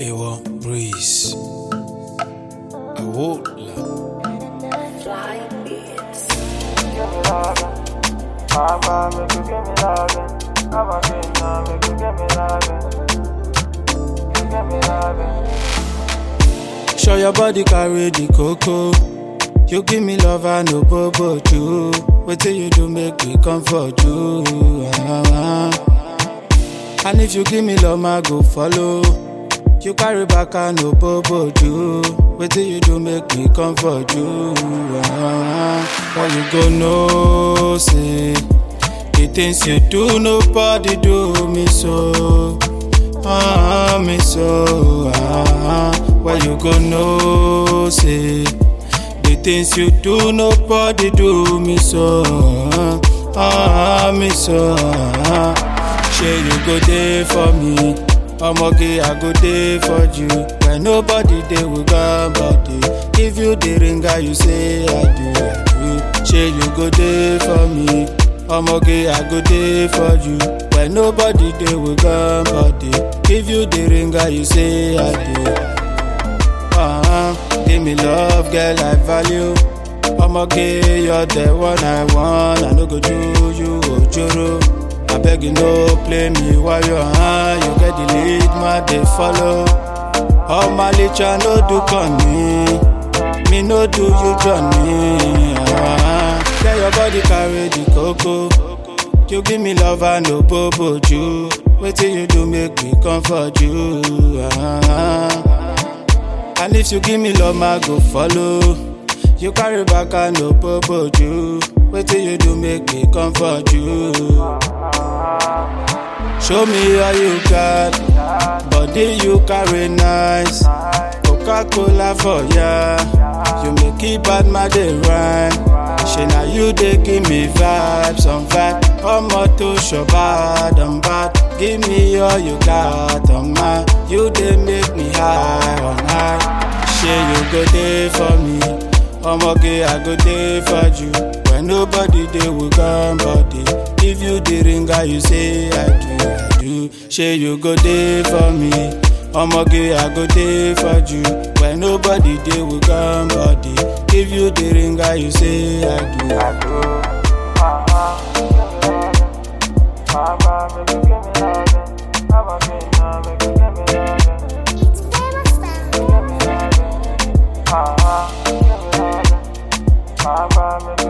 Ewa Breeze. I won't lie. Fly beats. Give me lovin', mama, make you give me lovin'. I'm a kid now, make you give me lovin'. You give me lovin'. Show your body carry the cocoa. You give me love and no bobo too. Wait till you do make me comfort you. And if you give me love, I go follow. You carry back and no bobo too. Wait till you do make me comfort you. Why you go no say the things you do nobody do me so. Me so. Why you go no say the things you do nobody do me so. Me so. Say you go there for me. Omoge, I go there for you. When nobody there will go body. If you the ringer, you say I do. Say you go there for me. Omoge, I go there for you. When nobody there will go body. If you the ringer, you say I do. Give me love, girl, I value. Omoge, you're the one I want. I no go do you ojoro. I beg you no play me while you're high. You get the lead, my they follow. All my licha no do con me no do you Johnny. Get your body carry the cocoa. You give me love and no bobo you. Wait till you do make me comfort you. And if you give me love, I go follow. You carry back and no bobo you. Wait till you do make me comfort you. Show me how you got body you carry nice. Coca-Cola for ya. You make it bad, my day rhyme. She now you they give me vibes on vibe. Omo to show bad, I'm bad. Give me all you got on my. You they make me high on high. She you go there for me. Omoge, I go there for you. When nobody there will come body. If you the ringer, you say I do. Say you go there for me. Omoge, I go there for you. When nobody there will come body. If you the ringer, you say I do. Mama, make you give me lovin'. I'm a kid now, make you give me lovin'. Give me lovin'. Give me lovin'. Mama, make